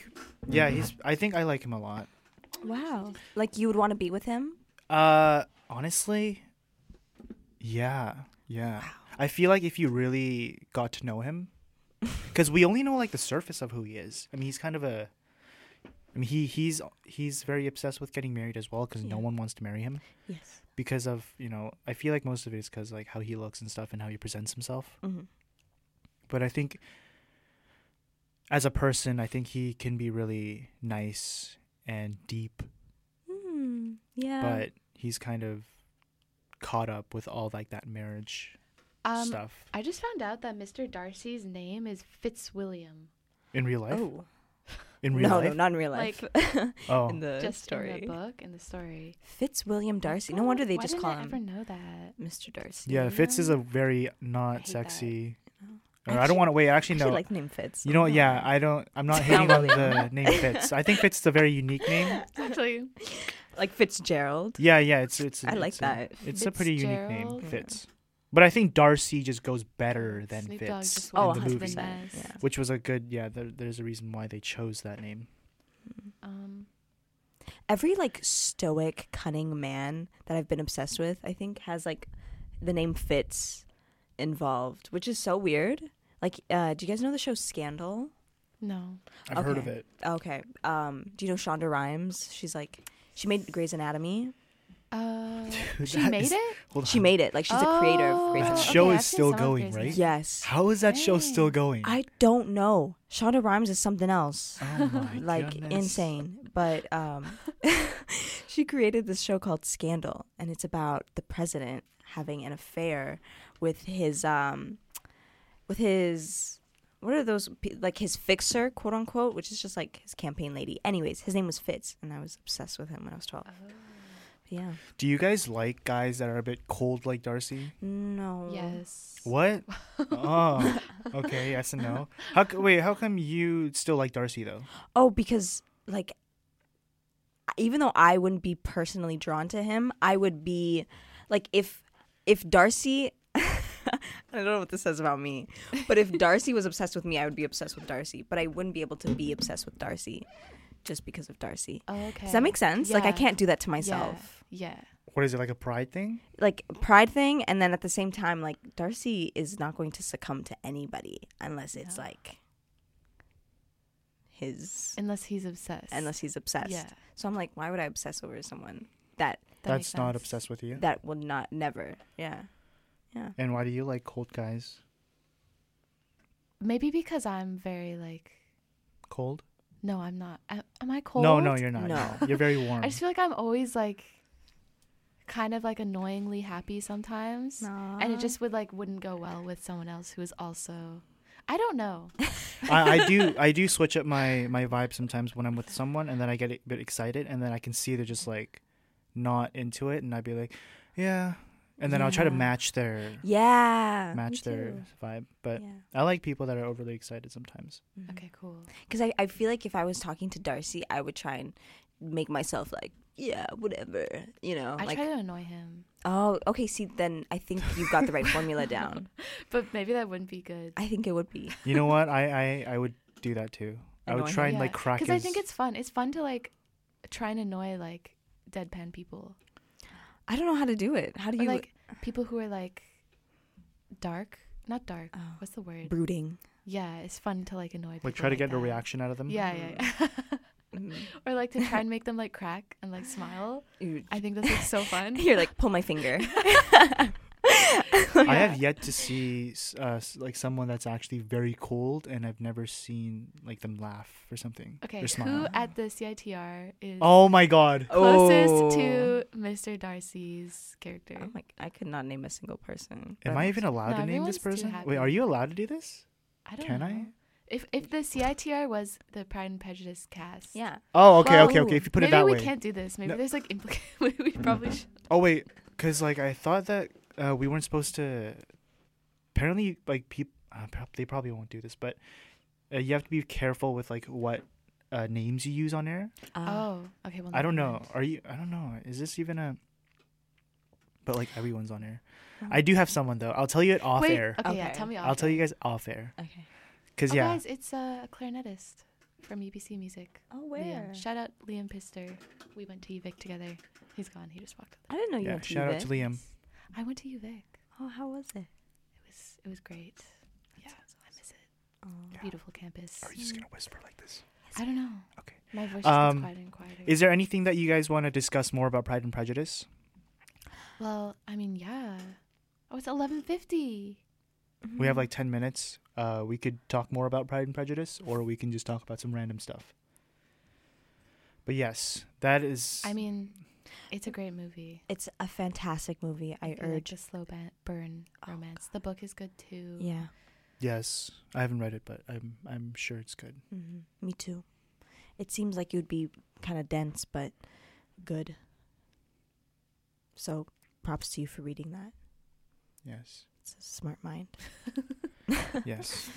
I like him a lot. Wow. Like you would want to be with him? Honestly, yeah. I feel like if you really got to know him, because we only know like the surface of who he is. I mean, he's kind of he's very obsessed with getting married as well, because no one wants to marry him. Yes. Because of, I feel like most of it is because like how he looks and stuff and how he presents himself. Mm-hmm. But I think as a person, I think he can be really nice and deep, Yeah. but he's kind of caught up with all like that marriage stuff. I just found out that Mr. Darcy's name is Fitzwilliam. In real life? Oh. In real No, life? not in real life. Oh. In the Just story. in the book, in the story. Fitzwilliam Darcy. No wonder they Why just didn't call I him ever know that? Mr. Darcy. Yeah, Fitz is a very I not hate sexy. I Or I don't want to wait. Actually, actually no. like the name Fitz. You know what? Yeah, I'm not hating on William. the name Fitz. I think Fitz is a very unique name. Actually, Like Fitzgerald. Yeah, it's. I like that. It's a pretty unique name, Fitzgerald. Fitz. But I think Darcy just goes better than Snoop Dogg Fitz just in went the to movie, Finesse. Yeah. which was a good. Yeah, there's a reason why they chose that name. Every like stoic, cunning man that I've been obsessed with, I think, has like the name Fitz involved, which is so weird. Like, do you guys know the show Scandal? no. I've heard of Okay. it. Okay. Do you know Shonda Rhimes? She made Grey's Anatomy. She That made is- it? Hold She on. made it. Like, she's a creator of Grey's That Anatomy. show I've is seen still some of going, Grey's right? Anatomy. Yes. How is that show still going? I don't know. Shonda Rhimes is something else. Oh my Like goodness. insane. But she created this show called Scandal, and it's about the president having an affair with his what are those like his fixer, quote unquote, which is just like his campaign lady. Anyways, his name was Fitz, and I was obsessed with him when I was 12. Yeah. Do you guys like guys that are a bit cold like Darcy? No. Yes. What? Oh, okay. Yes and no. How come you still like Darcy though? Oh, because like, even though I wouldn't be personally drawn to him, I would be like if Darcy. I don't know what this says about me, but if Darcy was obsessed with me, I would be obsessed with Darcy. But I wouldn't be able to be obsessed with Darcy just because of Darcy. Oh, okay. Does that make sense? Like I Yeah. can't do that to myself. Yeah. What is it, like a pride thing? Like pride thing, and then at the same time, like Darcy is not going to succumb to anybody unless it's like his. Unless he's obsessed. Yeah. So I'm like, why would I obsess over someone that That's not obsessed with you. that would not never? Yeah. Yeah. And why do you like cold guys? Maybe because I'm very like. Cold? No, I'm not. Am I cold? No, you're not. No. You're very warm. I just feel like I'm always like kind of like annoyingly happy sometimes. And it just wouldn't go well with someone else who is also I don't know. I do switch up my vibe sometimes when I'm with someone, and then I get a bit excited, and then I can see they're just like not into it, and I'd be like, yeah. And then I'll try to match their vibe. But I like people that are overly excited sometimes. Okay, cool. Because I feel like if I was talking to Darcy, I would try and make myself like, yeah, whatever, you know. I like, try to annoy him. Oh, okay. See, then I think you've got the right formula down. But maybe that wouldn't be good. I think it would be. You know what? I would do that too. I would try and like crack his... Because I think it's fun. It's fun to like try and annoy like deadpan people. I don't know how to do it. How do you... Or, like people who are like dark. Not dark. Oh. What's the word? Brooding. Yeah, it's fun to like annoy people. Like try to get that. a reaction out of them? Yeah. Or like to try and make them like crack and like smile. I think that's like so fun. You're like, pull my finger. I have yet to see like someone that's actually very cold, and I've never seen like them laugh or something. Okay, or smile. who at the CITR is Oh my god. closest to Mr. Darcy's character? Oh my, I could not name a single person. Am I even allowed No, to name this everyone's too person? happy. Wait, are you allowed to do this? I don't Can know. I? If the CITR was the Pride and Prejudice cast. Yeah. Oh, okay. If you put it that way. Maybe we can't do this. Maybe there's like we probably should. Oh wait, because like I thought that we weren't supposed to. Apparently, like people, they probably won't do this, but you have to be careful with like what names you use on air. Oh, okay. Well, I don't never know. mind. Are you? I don't know. Is this even a? But like everyone's on air. I do have someone though. I'll tell you it off Wait, air. Okay, yeah, tell me off. I'll tell you guys off air. Okay. Because yeah. guys, it's a clarinetist from UBC Music. Oh, where? Liam. Shout out Liam Pister. We went to UVic together. He's gone. He just walked up. I didn't know you Yeah. went to Shout out to UVic. Liam. I went to UVic. Oh, how was it? It was great. Yeah, I miss it. Oh. Beautiful campus. Are you just gonna whisper like this? I don't know. Okay. My voice just gets quieter and quieter. Is there anything that you guys want to discuss more about Pride and Prejudice? Well, I mean, yeah. Oh, it's 11:50. We have like 10 minutes. We could talk more about Pride and Prejudice, or we can just talk about some random stuff. But yes, that is. I mean, it's a great movie. It's a fantastic movie. I Like urge. a slow burn romance. The book is good too. Yeah. Yes, I haven't read it, but I'm sure it's good. Me too. It seems like you'd be kind of dense, but good. So props to you for reading that. Yes. It's a smart mind. Yes.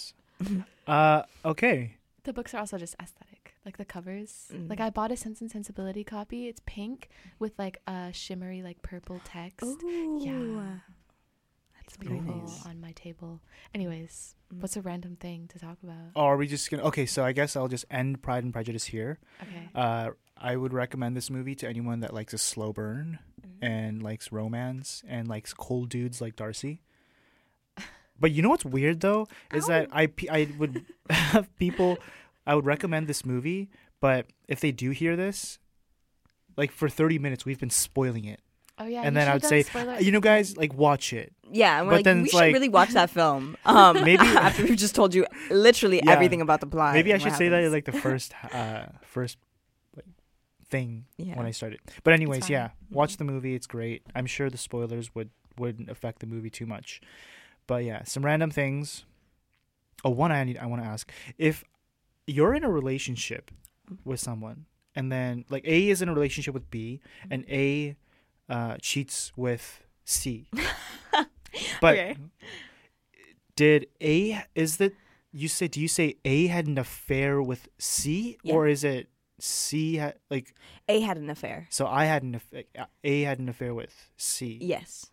Okay. The books are also just aesthetic. Like the covers. Like I bought a Sense and Sensibility copy. It's pink with like a shimmery like purple text. Ooh. Yeah. It's Very beautiful nice. on my table. Anyways, what's a random thing to talk about? Oh, are we just gonna? Okay, so I guess I'll just end Pride and Prejudice here. Okay. I would recommend this movie to anyone that likes a slow burn and likes romance and likes cold dudes like Darcy. But you know what's weird though is that I would have people. I would recommend this movie, but if they do hear this, like for 30 minutes we've been spoiling it. Oh yeah. And then I would say, you know, guys, like watch it. Yeah, and we're But like, then we it's should like- really watch that film. Maybe- after we've just told you literally Yeah. everything about the plot. Maybe I and should what say that happens. as like the first like, thing Yeah. when I started. But anyways, fine. yeah, watch the movie. It's great. I'm sure the spoilers wouldn't affect the movie too much. But yeah, some random things. Oh, one I want to ask: if you're in a relationship with someone, and then like A is in a relationship with B, and A cheats with C, but Okay. did A is that you say? Do you say A had an affair with C, Yeah. or is it C had like? A had an affair. So A had an affair with C. Yes.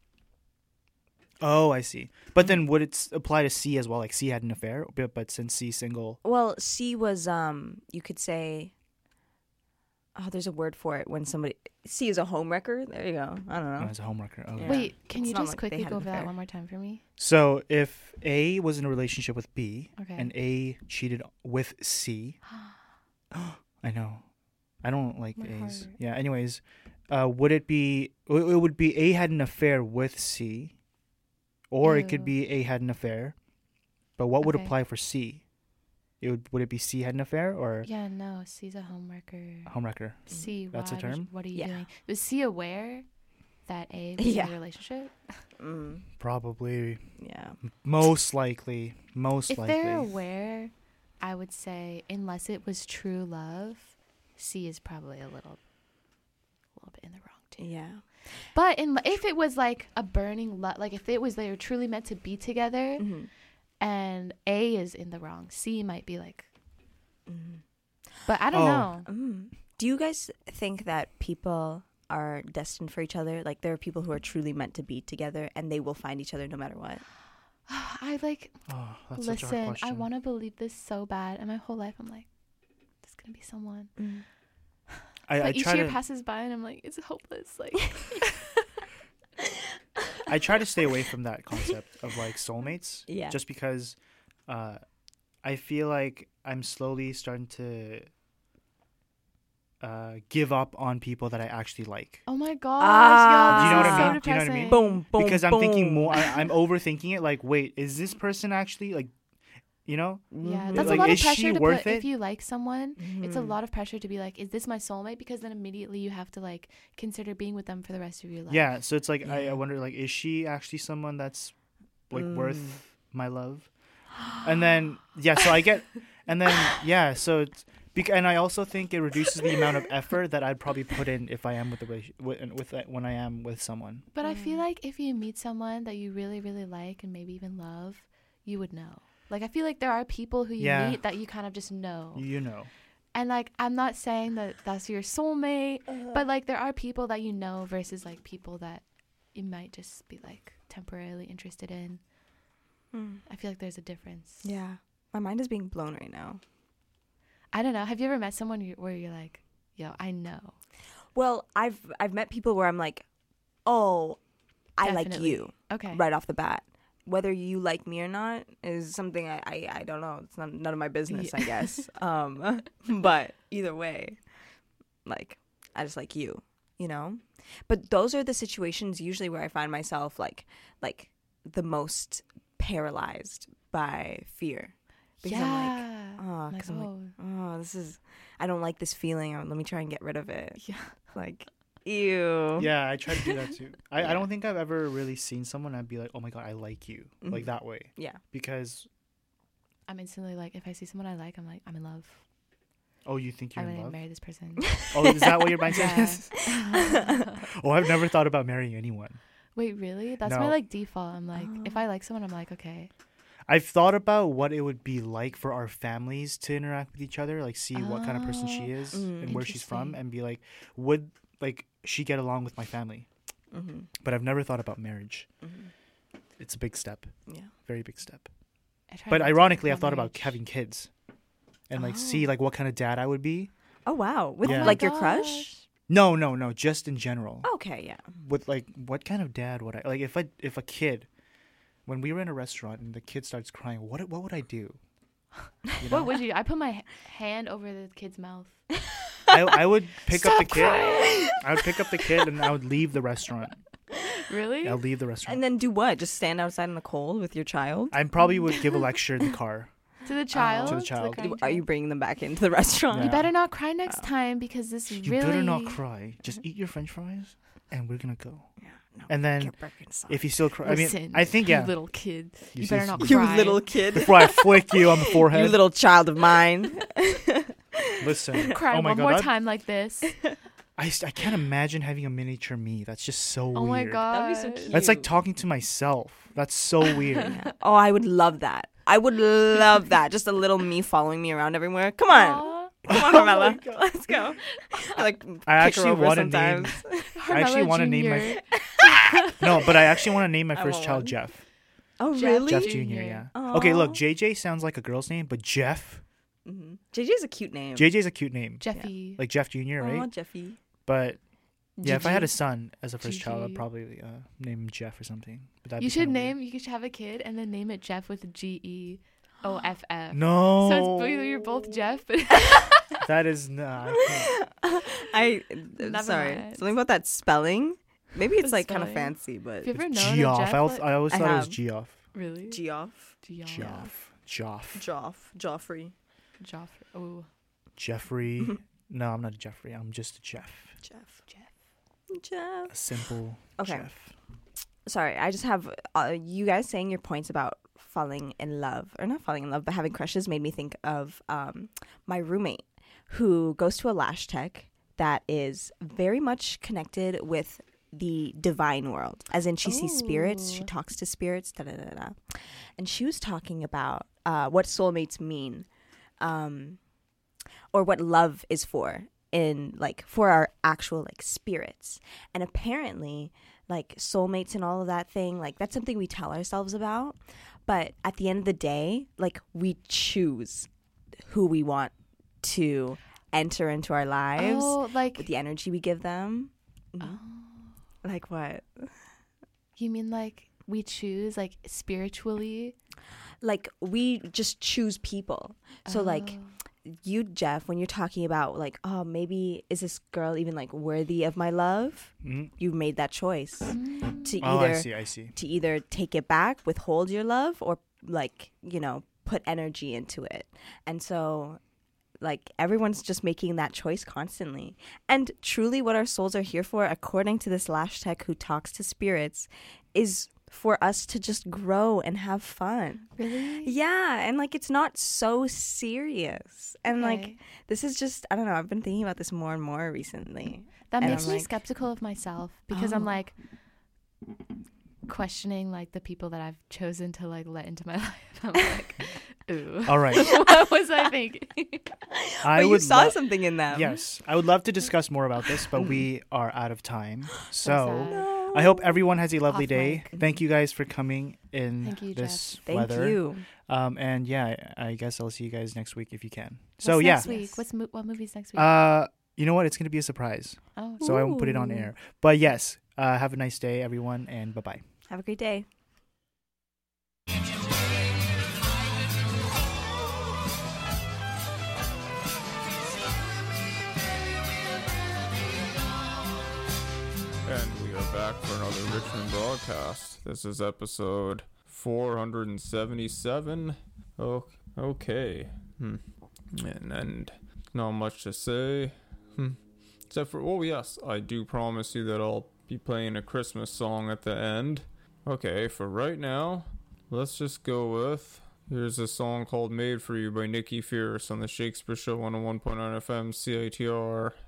Oh, I see. But then would it apply to C as well? Like C had an affair, but since C's single. Well, C was you could say. Oh, there's a word for it when somebody C is a homewrecker. There you go. I don't know. As a homewrecker. Okay. Yeah. Wait, can It's you not just like they quickly had go an over that affair. one more time for me? So if A was in a relationship with B, Okay. and A cheated with C, I know, I don't like My A's. heart. Yeah. Anyways, would it be? It would be A had an affair with C, or it could Ew. be A had an affair. But what would Okay. apply for C? Would it be C had an affair or Yeah, no, C's a homewrecker. homewrecker? C, That's a why term? what are you Yeah. doing? Was C aware that A was Yeah. in a relationship? Probably. Yeah. Most likely. Most If likely. they're aware, I would say unless it was true love, C is probably a little bit in the wrong too. Yeah. But if it was like a burning love, like if they were truly meant to be together, and A is in the wrong, C might be like. But I don't know. Do you guys think that people are destined for each other? Like there are people who are truly meant to be together, and they will find each other no matter what. I like. Oh, that's such a hard Listen, I question. want to believe this so bad, and my whole life I'm like, there's gonna be someone. I But each try year to passes by, and I'm like, it's hopeless. Like, I try to stay away from that concept of like soulmates. Yeah. Just because I feel like I'm slowly starting to give up on people that I actually like. oh my gosh, Ah. y'all, Do you know this what is I so mean? Do you know what I mean? depressing. Boom, boom, Because I'm thinking boom. more. I'm overthinking it. Like, wait, is this person actually like, you know? Yeah, that's Like, a lot of is she pressure to worth put. it? If you like someone, it's a lot of pressure to be like, is this my soulmate? Because then immediately you have to like consider being with them for the rest of your life. Yeah. So it's like I Yeah. wonder, like, is she actually someone that's like worth my love? And then so I get, and then so it's. And I also think it reduces the amount of effort that I'd probably put in if I am when I am with someone. But I feel like if you meet someone that you really, really like and maybe even love, you would know. Like, I feel like there are people who you Yeah. meet that you kind of just know. You know. And, like, I'm not saying that that's your soulmate, but, like, there are people that you know versus, like, people that you might just be, like, temporarily interested in. I feel like there's a difference. Yeah. My mind is being blown right now. I don't know. Have you ever met someone where you're like, yo, I know? Well, I've met people where I'm like, oh, I like Definitely. you. Okay. Right off the bat. Whether you like me or not is something I don't know. It's none of my business, I guess. But either way, like, I just like you, you know? But those are the situations usually where I find myself like the most paralyzed by fear. Because I'm like, oh, this is, I don't like this feeling. Let me try and get rid of it. Yeah. Like, ew. Yeah, I try to do that too. I don't think I've ever really seen someone and be like, oh my God, I like you. Like that way. Yeah. Because I'm instantly like, if I see someone I like, I'm like, I'm in love. Oh, you think you're I in wouldn't love? marry this person. Oh, is that what your mindset is? Oh, I've never thought about marrying anyone. Wait, really? That's my like default. I'm like, if I like someone, I'm like, okay. I've thought about what it would be like for our families to interact with each other, like see what kind of person she is and where she's from, and be like, would like she get along with my family? But I've never thought about marriage. It's a big step. Yeah, very big step. But ironically, I've thought about having kids, and like see like what kind of dad I would be. Oh wow, with like your crush? No, just in general. Okay, yeah. With like, what kind of dad would I like if a kid, when we were in a restaurant and the kid starts crying, what would I do? You know? What would you? I put my hand over the kid's mouth. I would pick up the kid. I would pick up the kid and I would leave the restaurant. Really? I'll leave the restaurant. And then do what? Just stand outside in the cold with your child? I probably would give a lecture in the car. To the child? To the child. Are you bringing them back into the restaurant? Yeah. You better not cry next time because this You really... better not cry. Just eat your French fries and we're going to go. Yeah, no, and then if you still cry... Listen, I mean, I think, yeah. You little kid. You better not cry. You little kid. Before I flick you on the forehead. You little child of mine. Listen. Cry oh my one God, more time like this. I can't imagine having a miniature me. That's just so weird. Oh my God. That'd be so cute. That's like talking to myself. That's so weird. Yeah. Oh, I would love that. I would love that. Just a little me following me around everywhere. Come on. Come on, Carmela. Let's go. I actually want to name... I actually want to name my... No, but I actually want to name my first child Jeff. Oh, really? Jeff Jr., yeah. Aww. Okay, look, JJ sounds like a girl's name, but Jeff... JJ is a cute name. JJ is a cute name. Jeffy. Yeah. Like Jeff Jr., right? Oh, Jeffy. But... Yeah, if I had a son as a first Gigi. child, I'd probably name him Jeff or something. But that'd You be should kinda name... You should have a kid and then name it Jeff with GEOFF. No. So you're both Jeff. That is not... Sorry. mind. Something about that spelling. Maybe it's The like kind of spelling. fancy, but... Have you ever It's known a Geoff. Jeff? I always thought it was have. Geoff. Really? Geoff. Joffrey. Oh. Jeffrey. No, I'm not a Jeffrey. I'm just a Jeff. Jeff. A simple Jeff. Sorry, I just have you guys saying your points about falling in love, or not falling in love, but having crushes made me think of my roommate who goes to a lash tech that is very much connected with the divine world, as in she sees spirits, she talks to spirits, and she was talking about what soulmates mean, or what love is for our actual like spirits. And apparently like soulmates and all of that thing, like that's something we tell ourselves about, but at the end of the day, like we choose who we want to enter into our lives with the energy we give them. Like what? You mean like we choose like spiritually? Like we just choose people. So like you, Jeff, when you're talking about like, oh, maybe is this girl even like worthy of my love? You've made that choice to either I see. to either take it back, withhold your love, or like, you know, put energy into it. And so like everyone's just making that choice constantly. And truly what our souls are here for, according to this lash tech who talks to spirits, is for us to just grow and have fun. Really? Yeah, and like it's not so serious. And like this is just, I don't know, I've been thinking about this more and more recently. That and makes I'm me like, skeptical of myself because I'm like questioning like the people that I've chosen to like let into my life. I'm like, ooh. All right. What was I thinking? You saw something in them. Yes. I would love to discuss more about this, but we are out of time. So I hope everyone has a lovely day. Thank you guys for coming in this weather. Thank you. And yeah, I guess I'll see you guys next week if you can. What's next week? What movie's next week? You know what? It's going to be a surprise. Oh. So I won't put it on air. But yes, have a nice day, everyone, and bye-bye. Have a great day. And we are back for another Richmond broadcast. This is episode 477. Oh, Okay. And not much to say. Except for, oh yes, I do promise you that I'll be playing a Christmas song at the end. Okay, for right now, let's just go with, here's a song called Made For You by Nikki Fierce on the Shakespeare Show 101.9 FM CITR.